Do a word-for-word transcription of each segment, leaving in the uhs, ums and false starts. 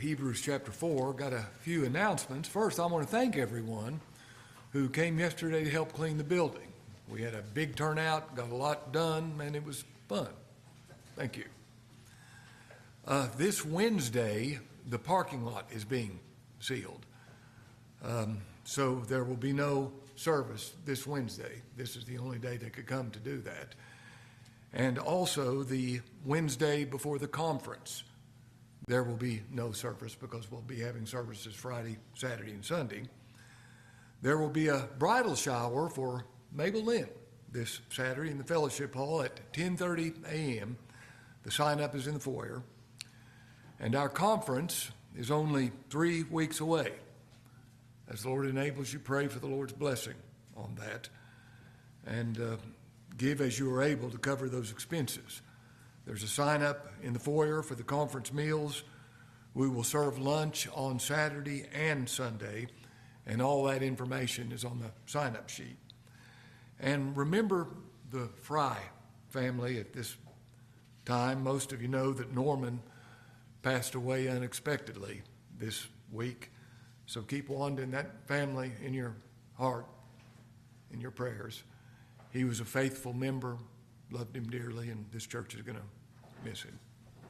Hebrews chapter four. Got a few announcements. First, I want to thank everyone who came yesterday to help clean the building. We had a big turnout, got a lot done, and it was fun. Thank you. Uh, this Wednesday, the parking lot is being sealed. Um, so there will be no service this Wednesday. This is the only day they could come to do that. And also the Wednesday before the conference, there will be no service because we'll be having services Friday, Saturday, and Sunday. There will be a bridal shower for Mabel Lynn this Saturday in the fellowship hall at ten thirty a.m. The sign-up is in the foyer. And our conference is only three weeks away. As the Lord enables you, pray for the Lord's blessing on that. And uh, give as you are able to cover those expenses. There's a sign-up in the foyer for the conference meals. We will serve lunch on Saturday and Sunday, and all that information is on the sign-up sheet. And remember the Fry family at this time. Most of you know that Norman passed away unexpectedly this week. So keep Wanda and that family in your heart, in your prayers. He was a faithful member, loved him dearly, and this church is going to miss him.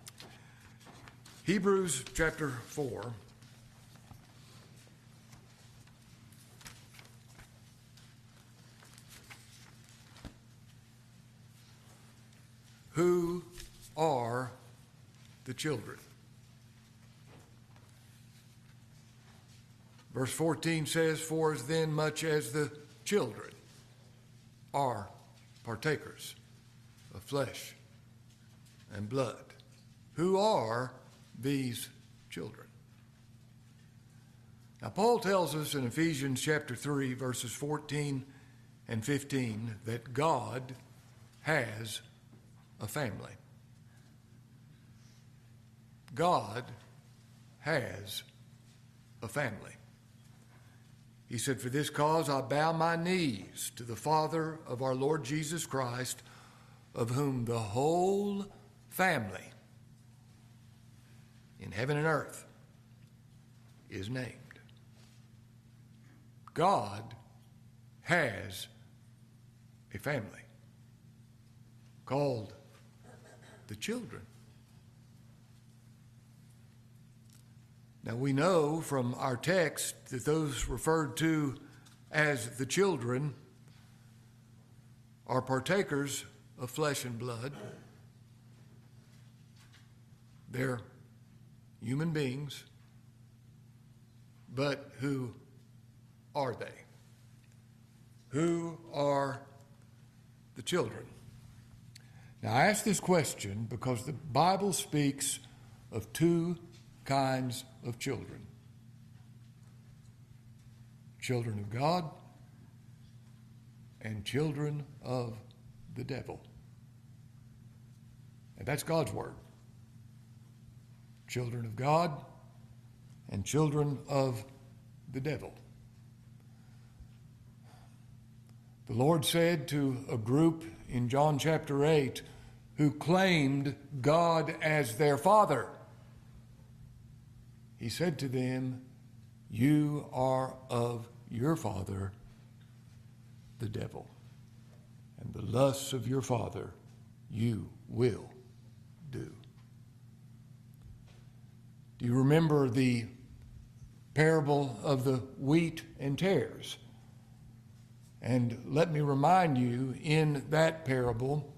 Hebrews chapter four. Who are the children? Verse fourteen says, "For as then much as the children are partakers of flesh and blood." Who are these children? Now, Paul tells us in Ephesians chapter three, verses fourteen and fifteen, that God has a family. God has a family. He said, "For this cause I bow my knees to the Father of our Lord Jesus Christ, of whom the whole family in heaven and earth is named." God has a family called the children. Now, we know from our text that those referred to as the children are partakers of flesh and blood. They're human beings, but who are they? Who are the children? Now, I ask this question because the Bible speaks of two kinds of children. Children of God and children of the devil. And that's God's word. Children of God and children of the devil. The Lord said to a group in John chapter eight who claimed God as their father, He said to them, "You are of your father, the devil, and the lusts of your father you will do." Do you remember the parable of the wheat and tares? And let me remind you, in that parable,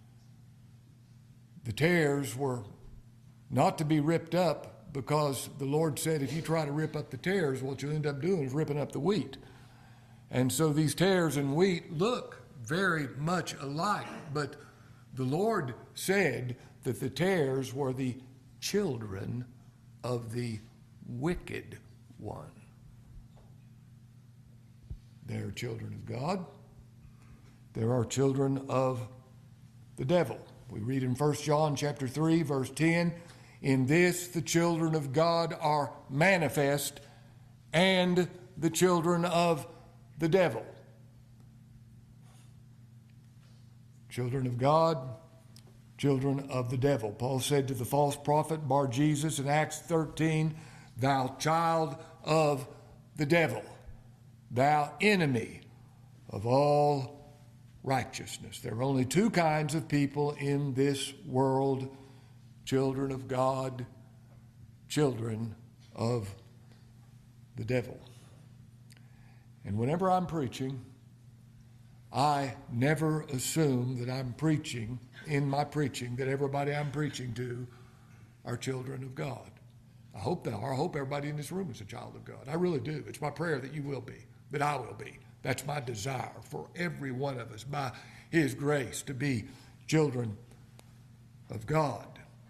the tares were not to be ripped up, because the Lord said, if you try to rip up the tares, what you'll end up doing is ripping up the wheat. And so these tares and wheat look very much alike, but the Lord said that the tares were the children of the wicked one. There are children of God. There are children of the devil. We read in First John chapter three, verse ten, "In this the children of God are manifest, and the children of the devil." Children of God, children of the devil. Paul said to the false prophet Bar Jesus in Acts thirteen, thou child of the devil, thou enemy of all righteousness. There are only two kinds of people in this world: children of God, children of the devil. And whenever I'm preaching, I never assume that I'm preaching, in my preaching, that everybody I'm preaching to are children of God. I hope they are. I hope everybody in this room is a child of God. I really do. It's my prayer that you will be, that I will be. That's my desire for every one of us, by His grace, to be children of God.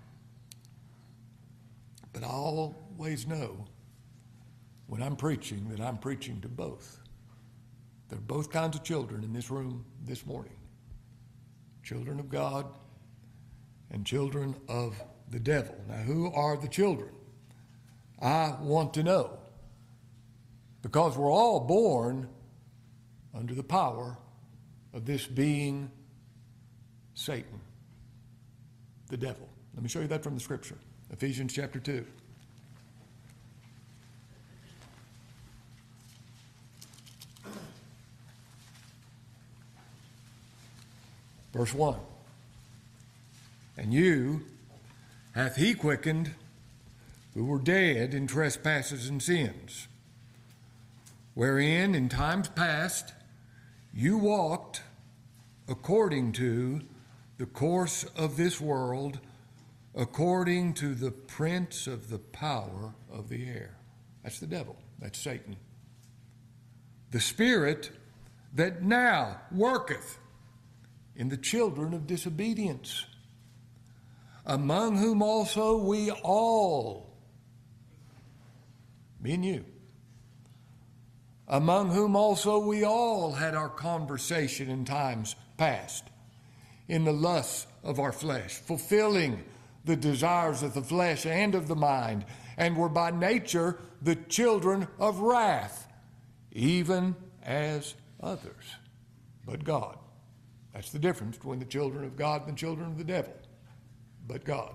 But I always know when I'm preaching that I'm preaching to both. There are both kinds of children in this room this morning: children of God and children of the devil. Now, who are the children? I want to know, because we're all born under the power of this being, Satan, the devil. Let me show you that from the scripture. Ephesians chapter two. Verse one. And you hath he quickened, who were dead in trespasses and sins, wherein in times past you walked according to the course of this world, according to the prince of the power of the air. That's the devil. That's Satan. The spirit that now worketh in the children of disobedience, among whom also we all, me and you, among whom also we all had our conversation in times past, in the lusts of our flesh, fulfilling the desires of the flesh and of the mind, and were by nature the children of wrath, even as others. But God. That's the difference between the children of God and the children of the devil. But God.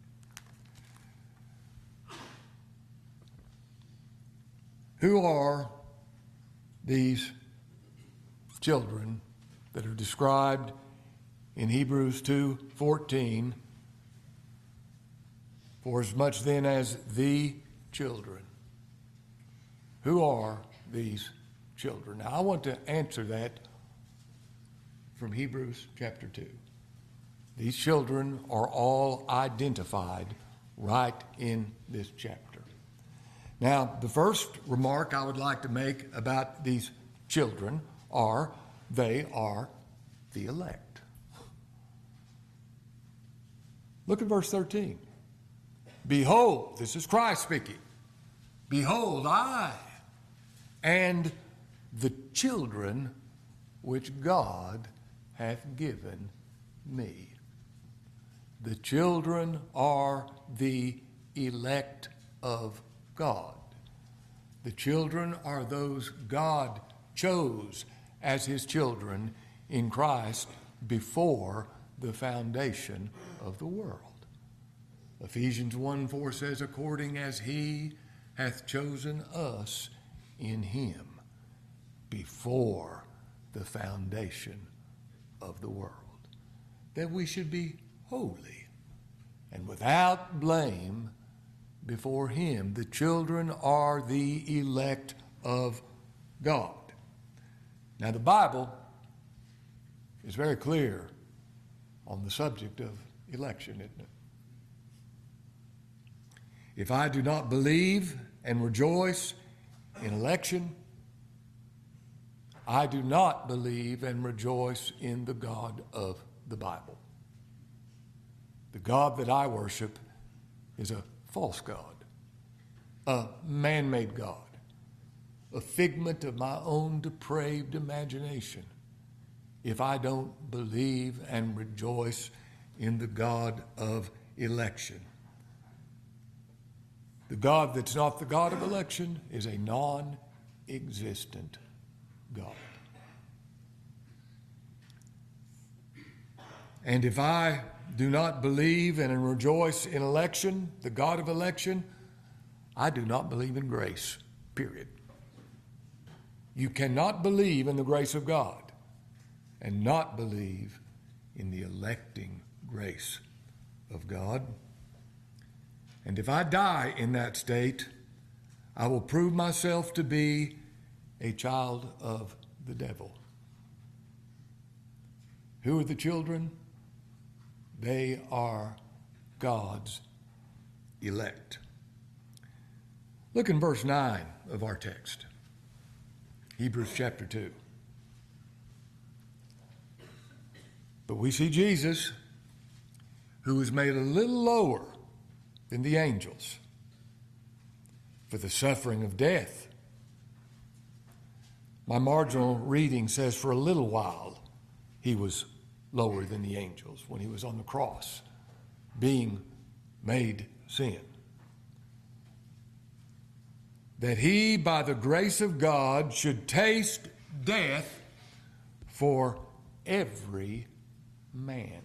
Who are these children that are described in Hebrews two fourteen? For as much then as the children. Who are these children? Now I want to answer that from Hebrews chapter two. These children are all identified right in this chapter. Now, the first remark I would like to make about these children are they are the elect. Look at verse thirteen. Behold, this is Christ speaking. Behold, I and the children which God hath given me. The children are the elect of God. The children are those God chose as his children in Christ before the foundation of the world. Ephesians one four says, according as he hath chosen us in him before the foundation of the world, that we should be holy and without blame before him. The children are the elect of God. Now, the Bible is very clear on the subject of election, isn't it? If I do not believe and rejoice in election, I do not believe and rejoice in the God of the Bible. The God that I worship is a false God, a man-made God, a figment of my own depraved imagination, if I don't believe and rejoice in the God of election. The God that's not the God of election is a non-existent God. And if I do not believe and rejoice in election, the God of election, I do not believe in grace, period. You cannot believe in the grace of God and not believe in the electing grace of God. And if I die in that state, I will prove myself to be a child of the devil. Who are the children? They are God's elect. Look in verse nine of our text, Hebrews chapter two. But we see Jesus, who was made a little lower than the angels for the suffering of death. My marginal reading says for a little while he was lower than the angels when he was on the cross, being made sin. That he, by the grace of God, should taste death for every man.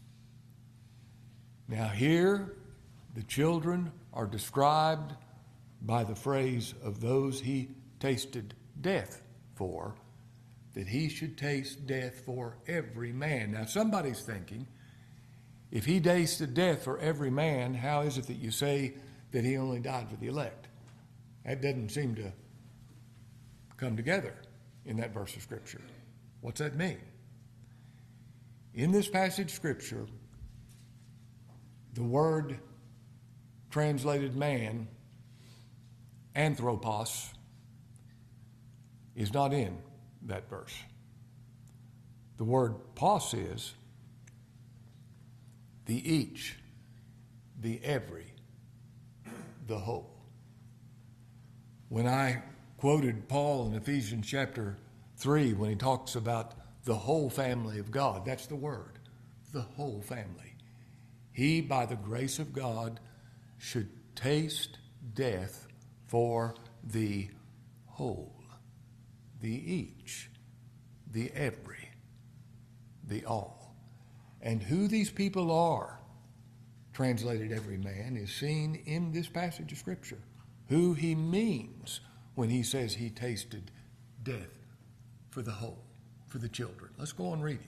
Now here, the children are described by the phrase of those he tasted death for, that he should taste death for every man. Now somebody's thinking, if he tasted death for every man, how is it that you say that he only died for the elect? That doesn't seem to come together in that verse of Scripture. What's that mean? In this passage of Scripture, the word translated man, anthropos, is not in that verse. The word pos is the each, the every, the whole. When I quoted Paul in Ephesians chapter three, when he talks about the whole family of God, that's the word, the whole family. He, by the grace of God, should taste death for the whole, the each, the every, the all. And who these people are, translated every man, is seen in this passage of Scripture. Who he means when he says he tasted death for the whole, for the children. Let's go on reading.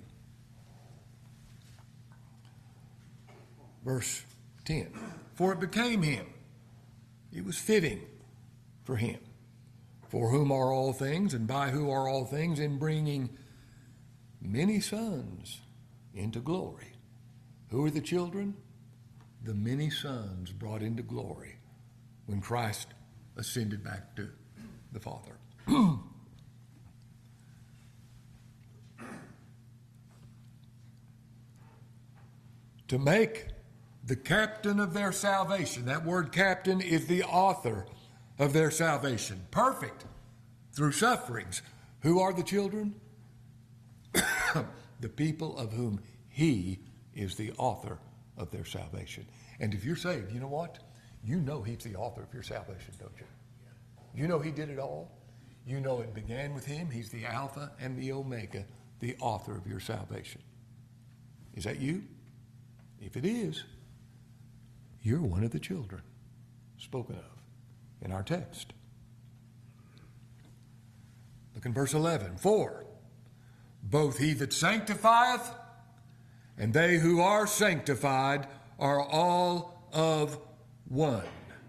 Verse ten. For it became him, it was fitting for him, for whom are all things, and by who are all things, in bringing many sons into glory. Who are the children? The many sons brought into glory when Christ ascended back to the Father. To make the captain of their salvation, that word captain is the author of their salvation, perfect through sufferings. Who are the children? The people of whom he is the author of their salvation. And if you're saved, you know what? You know he's the author of your salvation, don't you? You know he did it all. You know it began with him. He's the Alpha and the Omega, the author of your salvation. Is that you? If it is, you're one of the children spoken of in our text. Look in verse eleven. For both he that sanctifieth and they who are sanctified are all of one.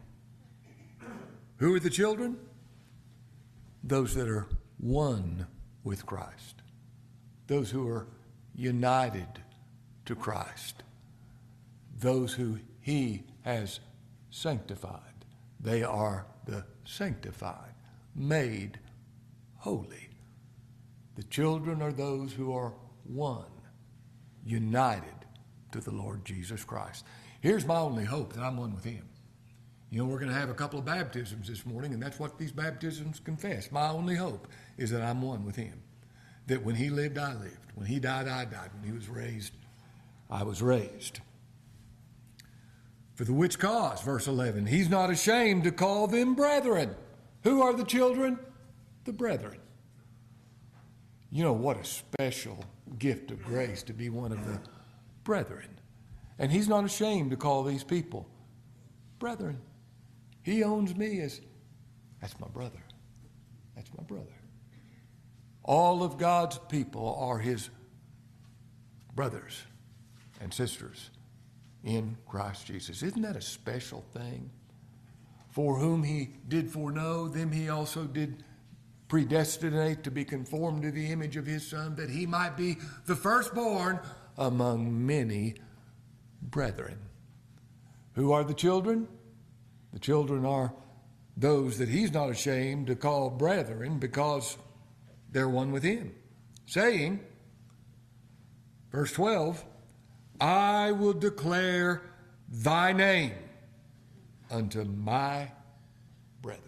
Who are the children? Those that are one with Christ. Those who are united to Christ. Those who he has sanctified. They are the sanctified, made holy. The children are those who are one, united to the Lord Jesus Christ. Here's my only hope, that I'm one with him. You know, we're going to have a couple of baptisms this morning, and that's what these baptisms confess. My only hope is that I'm one with him. That when he lived, I lived. When he died, I died. When he was raised, I was raised. For the which cause, verse eleven, he's not ashamed to call them brethren. Who are the children? The brethren. You know, what a special gift of grace to be one of the brethren. And he's not ashamed to call these people brethren. He owns me as, that's my brother. That's my brother. All of God's people are his brothers and sisters in Christ Jesus. Isn't that a special thing? For whom he did foreknow, them he also did predestinate to be conformed to the image of his Son, that he might be the firstborn among many brethren. Who are the children? The children are those that he's not ashamed to call brethren, because they're one with him, saying, verse twelve, I will declare thy name unto my brethren.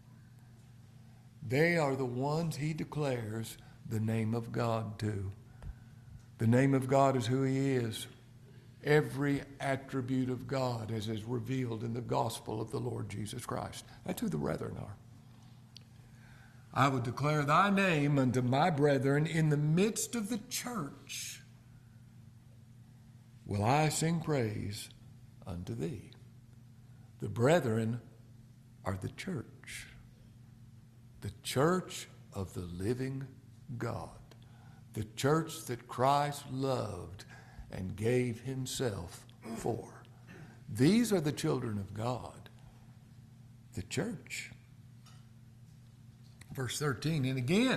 They are the ones he declares the name of God to. The name of God is who he is. Every attribute of God as is revealed in the gospel of the Lord Jesus Christ. That's who the brethren are. I will declare thy name unto my brethren in the midst of the church. Will I sing praise unto thee? The brethren are the church. The church of the living God. The church that Christ loved and gave himself for. These are the children of God. The church. Verse thirteen, and again,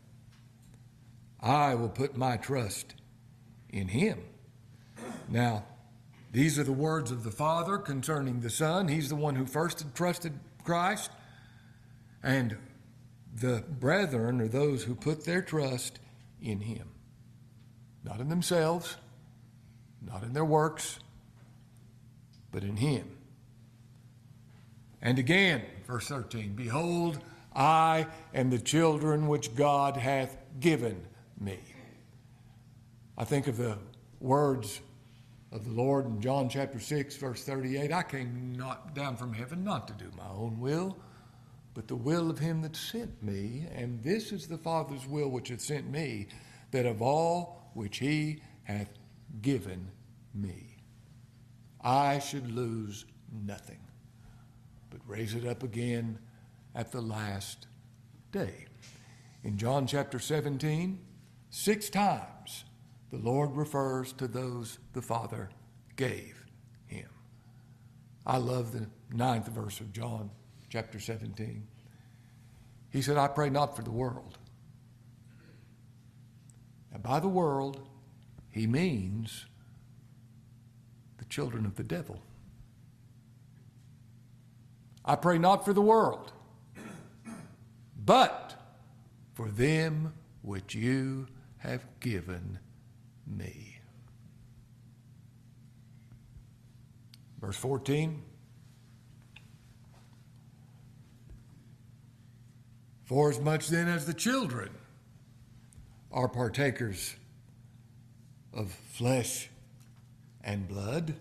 I will put my trust in him. Now, these are the words of the Father concerning the Son. He's the one who first had trusted Christ. And the brethren are those who put their trust in him. Not in themselves, not in their works, but in him. And again, verse thirteen, behold, I and the children which God hath given me. I think of the words of the Lord in John chapter six, verse thirty-eight. I came not down from heaven not to do my own will, but the will of him that sent me. And this is the Father's will which hath sent me, that of all which he hath given me, I should lose nothing, but raise it up again at the last day. In John chapter seventeen, six times the Lord refers to those the Father gave him. I love the ninth verse of John chapter seventeen. He said, I pray not for the world. And by the world, he means the children of the devil. I pray not for the world, but for them which you have given me. Verse fourteen. Forasmuch then as the children are partakers of flesh and blood,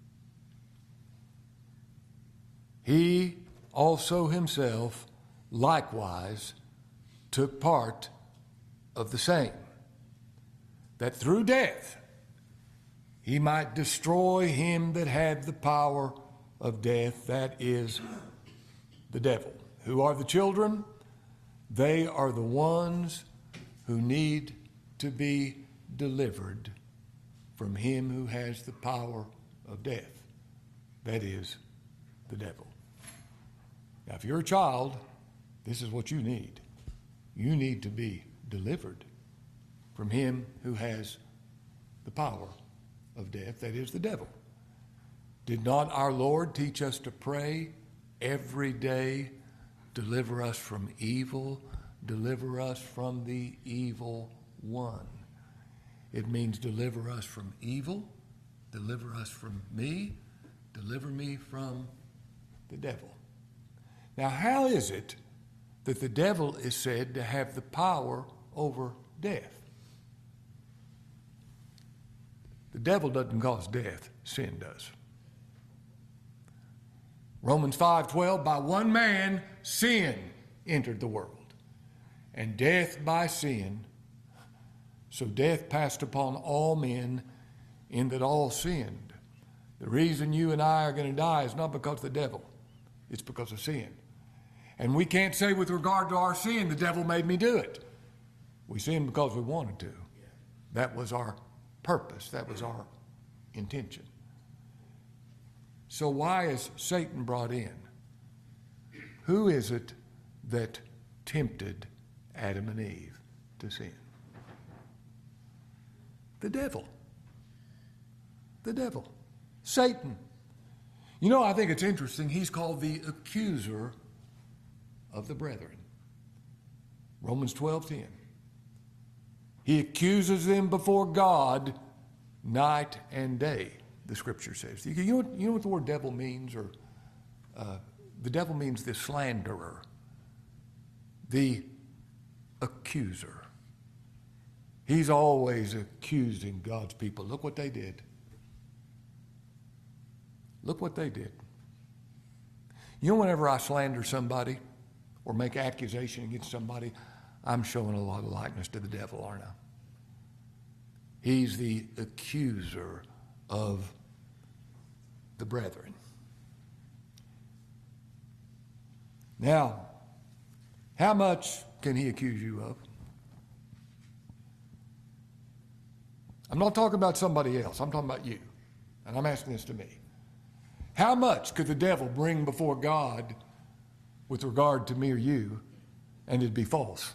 he also himself likewise took part of the same, that through death he might destroy him that had the power of death, that is, the devil. Who are the children? They are the ones who need to be delivered from him who has the power of death, that is, the devil. Now, if you're a child, this is what you need. You need to be delivered from him who has the power of death, that is, the devil. Did not our Lord teach us to pray every day, deliver us from evil, deliver us from the evil one? It means deliver us from evil, deliver us from me, deliver me from the devil. Now, how is it that the devil is said to have the power over death? The devil doesn't cause death, sin does. Romans five twelve, by one man sin entered the world, and death by sin. So death passed upon all men, in that all sinned. The reason you and I are going to die is not because of the devil. it's because of sin. And we can't say with regard to our sin, the devil made me do it. We sinned because we wanted to. That was our purpose. That was our intention. So why is Satan brought in? Who is it that tempted Adam and Eve to sin? The devil. The devil. Satan. You know, I think it's interesting. He's called the accuser of the brethren. Romans twelve ten. He accuses them before God night and day, the scripture says. You know what, you know what the word devil means? Or uh, the devil means the slanderer, the accuser. He's always accusing God's people. Look what they did. Look what they did. You know, whenever I slander somebody or make accusation against somebody, I'm showing a lot of likeness to the devil, aren't I? He's the accuser of the brethren. Now, how much can he accuse you of? I'm not talking about somebody else. I'm talking about you. And I'm asking this to me. How much could the devil bring before God with regard to me or you, and it'd be false?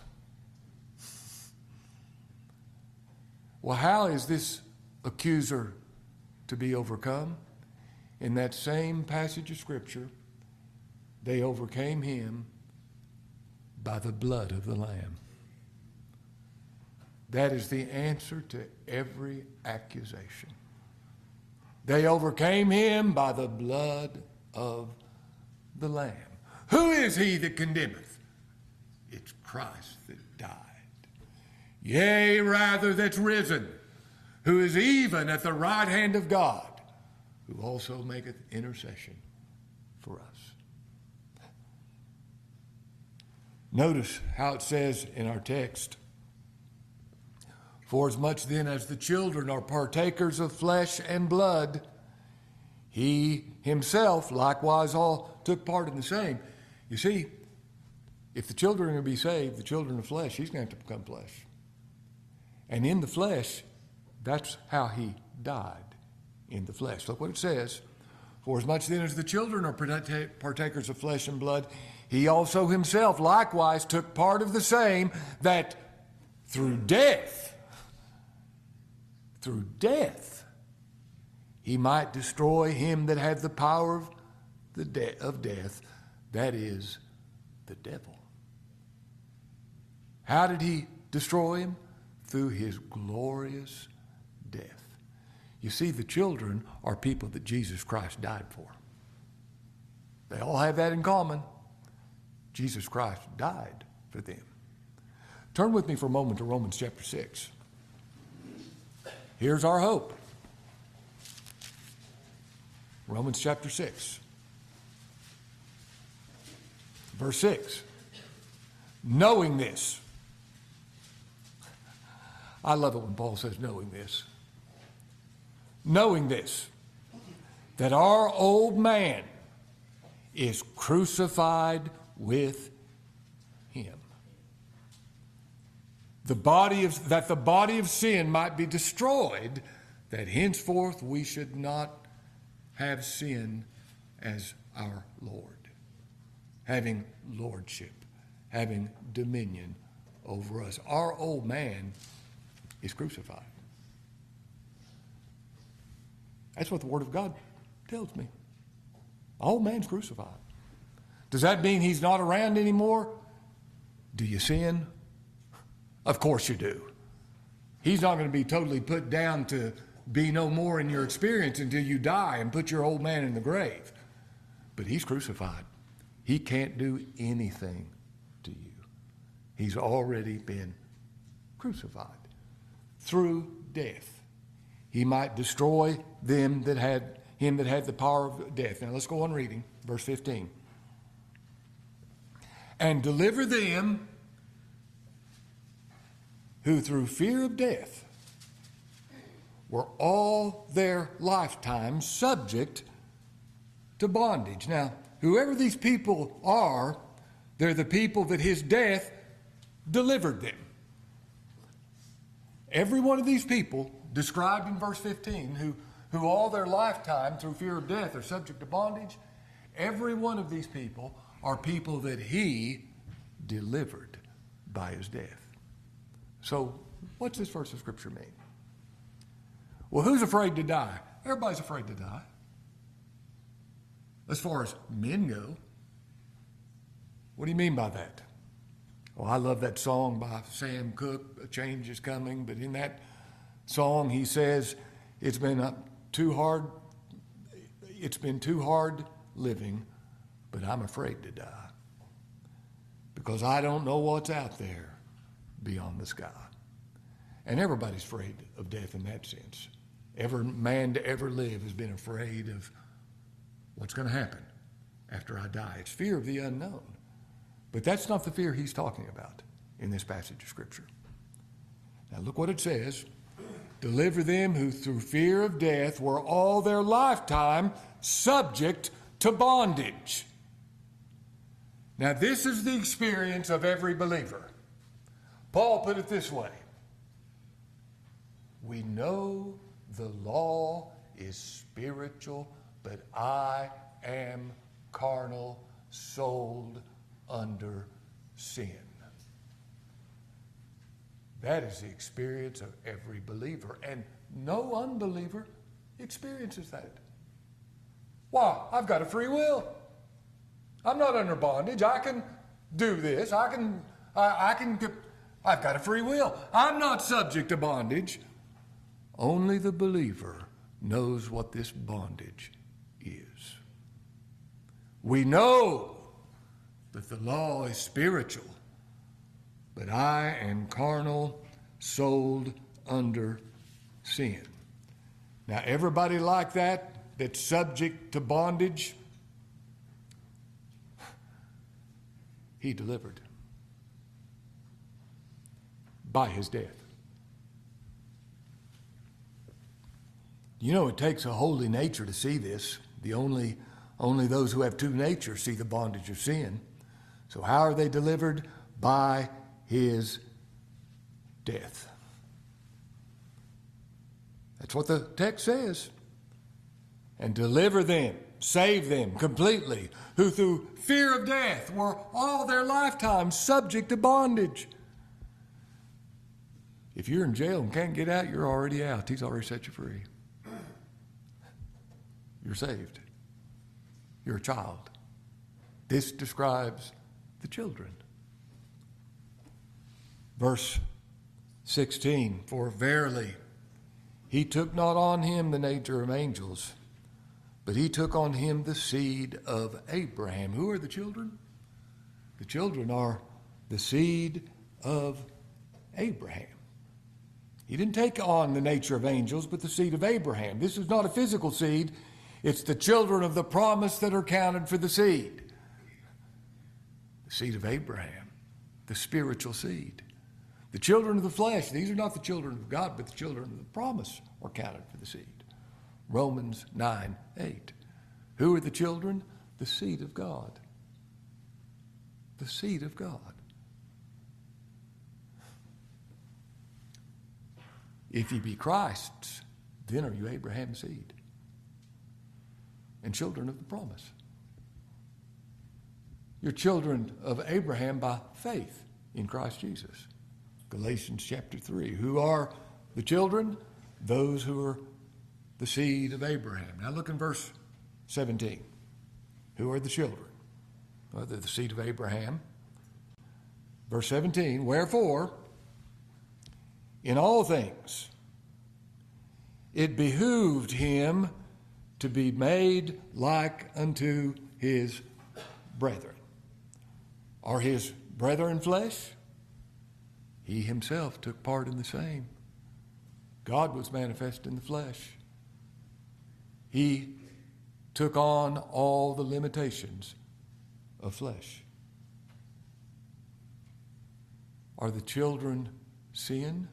Well, how is this accuser to be overcome? In that same passage of Scripture, they overcame him by the blood of the Lamb. That is the answer to every accusation. They overcame him by the blood of the Lamb. Who is he that condemneth? It's Christ that died. Yea, rather that's risen, who is even at the right hand of God, who also maketh intercession for us. Notice how it says in our text, for as much then as the children are partakers of flesh and blood, he himself likewise all took part in the same. You see, if the children are going to be saved, the children of flesh, he's going to have to become flesh. And in the flesh, that's how he died, in the flesh. Look what it says. For as much then as the children are partakers of flesh and blood, he also himself likewise took part of the same, that through death, through death, he might destroy him that had the power of, the de- of death, that is, the devil. How did he destroy him? Through his glorious death. You see, the children are people that Jesus Christ died for. They all have that in common. Jesus Christ died for them. Turn with me for a moment to Romans chapter six. Here's our hope. Romans chapter six. Verse six. Knowing this. I love it when Paul says knowing this. Knowing this, that our old man is crucified with him. The body of, that the body of sin might be destroyed, that henceforth we should not have sin as our Lord, having lordship, having dominion over us. Our old man is crucified. That's what the Word of God tells me. The old man's crucified. Does that mean he's not around anymore? Do you sin? Of course you do. He's not going to be totally put down to be no more in your experience until you die and put your old man in the grave. But he's crucified. He can't do anything to you. He's already been crucified. Through death, he might destroy them that had him that had the power of death. Now let's go on reading, verse fifteen. And deliver them who through fear of death were all their lifetime subject to bondage. Now, whoever these people are, they're the people that his death delivered them. Every one of these people described in verse fifteen, who, who all their lifetime through fear of death are subject to bondage, every one of these people are people that he delivered by his death. So what's this verse of Scripture mean? Well, who's afraid to die? Everybody's afraid to die. As far as men go, what do you mean by that? Well, I love that song by Sam Cooke, A Change is Coming, but in that song he says, it's been uh, too hard, it's been too hard living, but I'm afraid to die because I don't know what's out there beyond the sky. And everybody's afraid of death in that sense. Every man to ever live has been afraid of what's going to happen after I die. It's fear of the unknown. But that's not the fear he's talking about in this passage of Scripture. Now look what it says. Deliver them who through fear of death were all their lifetime subject to bondage. Now this is the experience of every believer. Paul put it this way. We know the law is spiritual, but I am carnal, sold under sin. That is the experience of every believer, and no unbeliever experiences that. Why? I've got a free will. I'm not under bondage. I can do this. I can, I, I can, I've got a free will. I'm not subject to bondage. Only the believer knows what this bondage is. We know that the law is spiritual, but I am carnal, sold under sin. Now, everybody like that, that's subject to bondage, he delivered by his death. You know, it takes a holy nature to see this. The only, only those who have two natures see the bondage of sin. So how are they delivered? By his death. That's what the text says. And deliver them, save them completely, who through fear of death were all their lifetime subject to bondage. If you're in jail and can't get out, you're already out. He's already set you free. You're saved. You're a child. This describes the children. Verse sixteen, for verily he took not on him the nature of angels, but he took on him the seed of Abraham. Who are the children? The children are the seed of Abraham. He didn't take on the nature of angels, but the seed of Abraham. This is not a physical seed. It's the children of the promise that are counted for the seed. The seed of Abraham, the spiritual seed. The children of the flesh, these are not the children of God, but the children of the promise are counted for the seed. Romans nine eight. Who are the children? The seed of God. The seed of God. If ye be Christ's, then are you Abraham's seed and children of the promise. You're children of Abraham by faith in Christ Jesus. Galatians chapter three. Who are the children? Those who are the seed of Abraham. Now look in verse seventeen. Who are the children? Well, they're the seed of Abraham. Verse seventeen. Wherefore, in all things, it behooved him to be made like unto his brethren. Are his brethren flesh? He himself took part in the same. God was manifest in the flesh. He took on all the limitations of flesh. Are the children sin?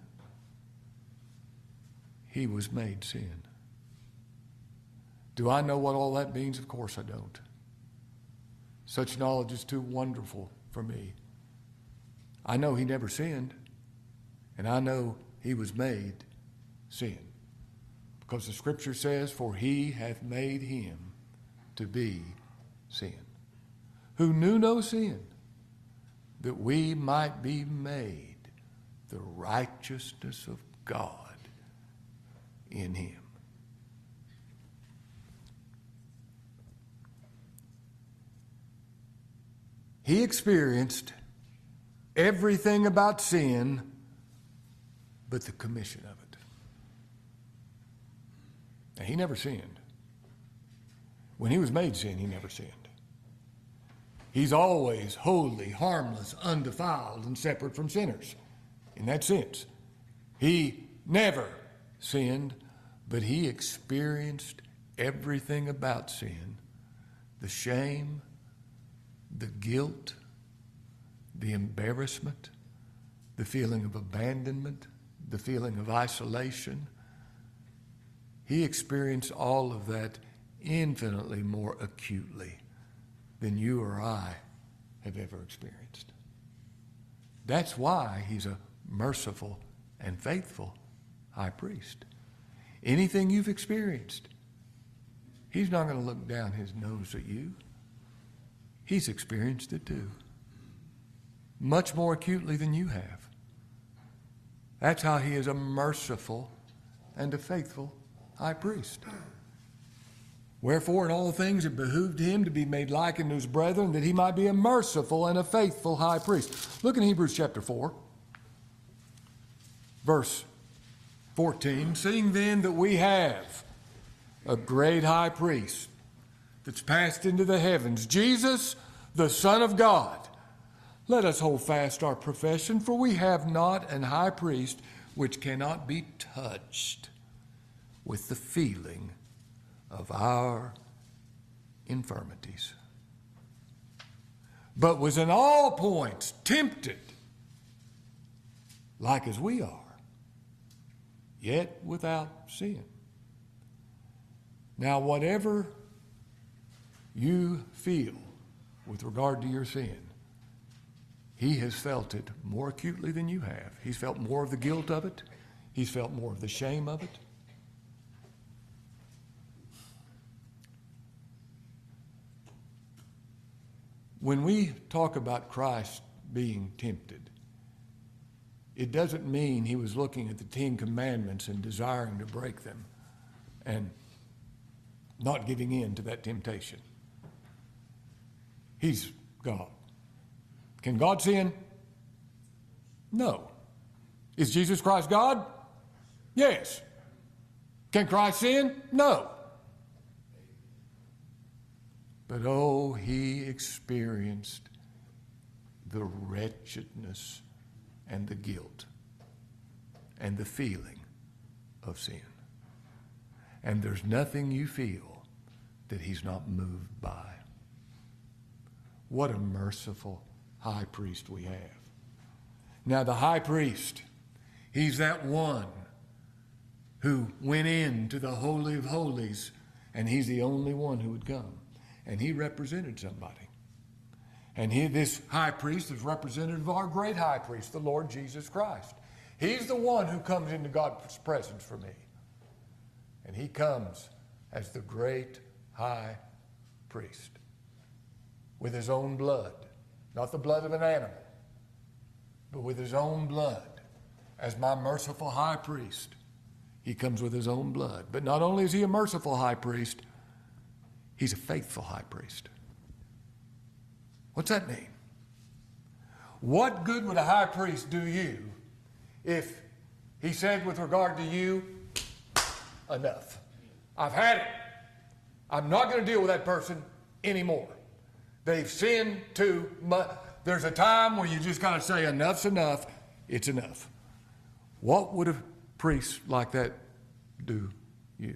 He was made sin. Do I know what all that means? Of course I don't. Such knowledge is too wonderful for me. I know he never sinned, and I know he was made sin. Because the scripture says, for he hath made him to be sin, who knew no sin, that we might be made the righteousness of God in him. He experienced everything about sin but the commission of it. Now, he never sinned. When he was made sin, he never sinned. He's always holy, harmless, undefiled, and separate from sinners. In that sense, he never sinned, but he experienced everything about sin, the shame, the guilt, the embarrassment, the feeling of abandonment, the feeling of isolation. He experienced all of that infinitely more acutely than you or I have ever experienced. That's why he's a merciful and faithful high priest. Anything you've experienced, he's not going to look down his nose at you. He's experienced it too, much more acutely than you have. That's how he is a merciful and a faithful high priest. Wherefore, in all things it behooved him to be made like unto his brethren, that he might be a merciful and a faithful high priest. Look in Hebrews chapter four, verse fourteen. Seeing then that we have a great high priest that's passed into the heavens, Jesus, the Son of God, let us hold fast our profession, for we have not an high priest which cannot be touched with the feeling of our infirmities, but was in all points tempted, like as we are, yet without sin. Now, whatever you feel with regard to your sin, he has felt it more acutely than you have. He's felt more of the guilt of it. He's felt more of the shame of it. When we talk about Christ being tempted, it doesn't mean he was looking at the Ten Commandments and desiring to break them and not giving in to that temptation. He's God. Can God sin? No. Is Jesus Christ God? Yes. Can Christ sin? No. But oh, he experienced the wretchedness and the guilt and the feeling of sin. And there's nothing you feel that he's not moved by. What a merciful high priest we have. Now, the high priest, he's that one who went into the Holy of Holies, and he's the only one who would come. And he represented somebody. And he, this high priest is representative of our great high priest, the Lord Jesus Christ. He's the one who comes into God's presence for me. And he comes as the great high priest with his own blood, not the blood of an animal, but with his own blood. As my merciful high priest, he comes with his own blood. But not only is he a merciful high priest, he's a faithful high priest. What's that mean? What good would a high priest do you if he said with regard to you, enough. I've had it. I'm not going to deal with that person anymore. They've sinned too much. There's a time where you just got to say enough's enough. It's enough. What would a priest like that do you?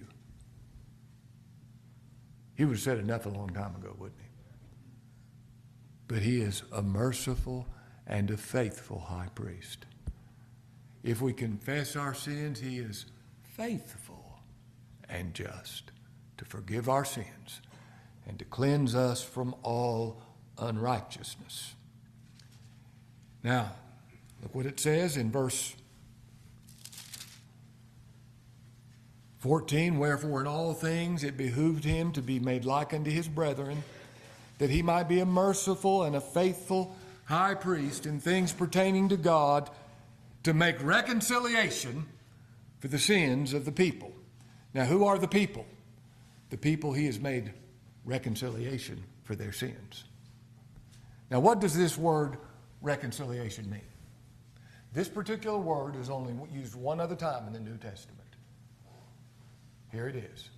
He would have said enough a long time ago, wouldn't he? But he is a merciful and a faithful high priest. If we confess our sins, he is faithful and just to forgive our sins and to cleanse us from all unrighteousness. Now, look what it says in verse fourteen. Wherefore in all things it behooved him to be made like unto his brethren, that he might be a merciful and a faithful high priest in things pertaining to God, to make reconciliation for the sins of the people. Now, who are the people? The people he has made reconciliation for their sins. Now, what does this word reconciliation mean? This particular word is only used one other time in the New Testament. Here it is.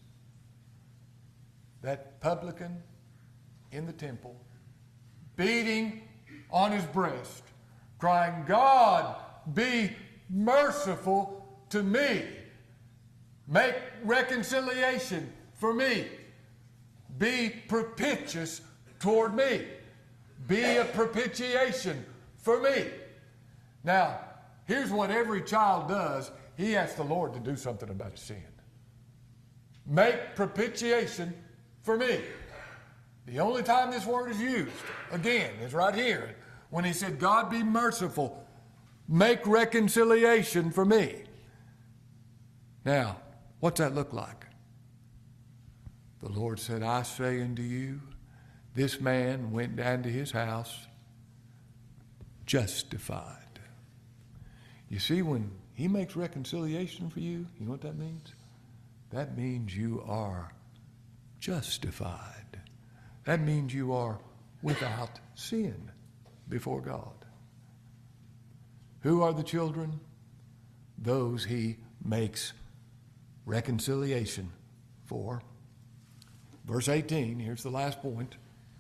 That publican in the temple, beating on his breast, crying, God, be merciful to me. Make reconciliation for me. Be propitious toward me. Be a propitiation for me. Now, here's what every child does. He asks the Lord to do something about his sin. Make propitiation for me. The only time this word is used, again, is right here. When he said, God be merciful, make reconciliation for me. Now, what's that look like? The Lord said, I say unto you, this man went down to his house justified. You see, when he makes reconciliation for you, you know what that means? That means you are justified. That means you are without sin before God. Who are the children? Those he makes reconciliation for. Verse eighteen, here's the last point.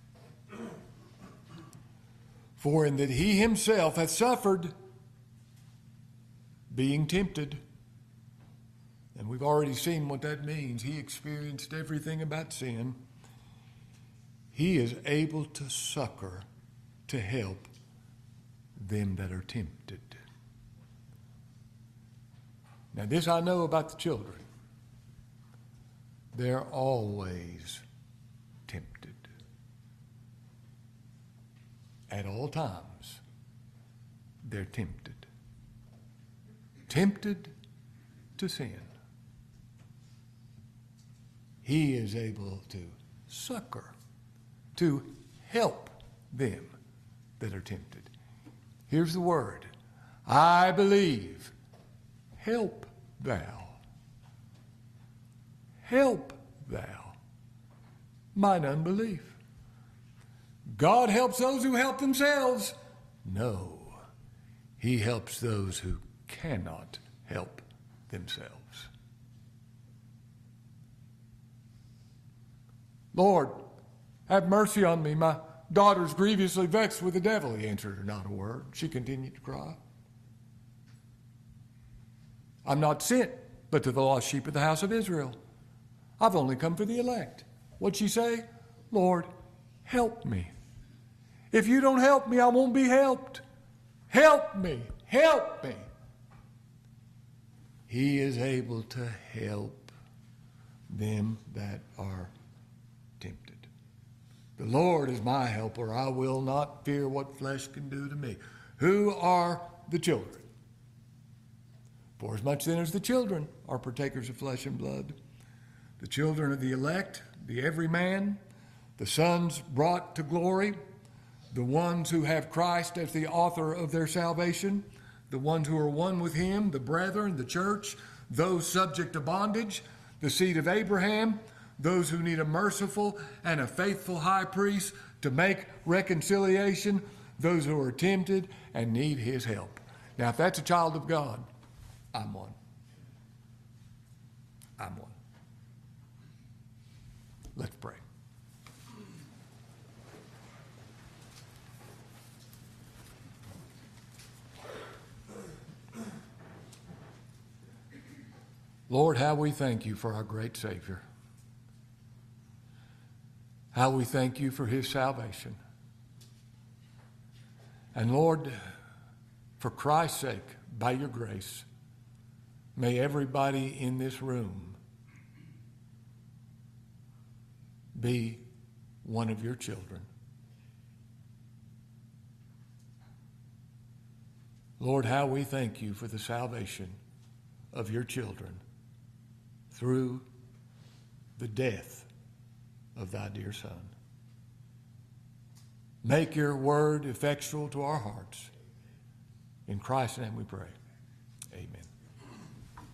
For in that he himself hath suffered, being tempted. And we've already seen what that means. He experienced everything about sin. He is able to succor, to help them that are tempted. Now, this I know about the children. They're always tempted. At all times, they're tempted. Tempted to sin. He is able to succor, to help them that are tempted. Here's the word. I believe. Help thou. Help thou mine unbelief. God helps those who help themselves. No, he helps those who cannot help themselves. Lord, have mercy on me. My daughter's grievously vexed with the devil. He answered her not a word. She continued to cry. I'm not sent but to the lost sheep of the house of Israel. I've only come for the elect. What'd she say? Lord, help me. If you don't help me, I won't be helped. Help me. Help me. He is able to help them that are tempted. The Lord is my helper. I will not fear what flesh can do to me. Who are the children? For as much then as the children are partakers of flesh and blood, the children of the elect, the everyman, the sons brought to glory, the ones who have Christ as the author of their salvation, the ones who are one with him, the brethren, the church, those subject to bondage, the seed of Abraham, those who need a merciful and a faithful high priest to make reconciliation, those who are tempted and need his help. Now, if that's a child of God, I'm one. I'm one. Let's pray. Lord, how we thank you for our great Savior. How we thank you for his salvation. And Lord, for Christ's sake, by your grace, may everybody in this room be one of your children. Lord, how we thank you for the salvation of your children through the death of thy dear Son. Make your word effectual to our hearts. In Christ's name we pray. Amen.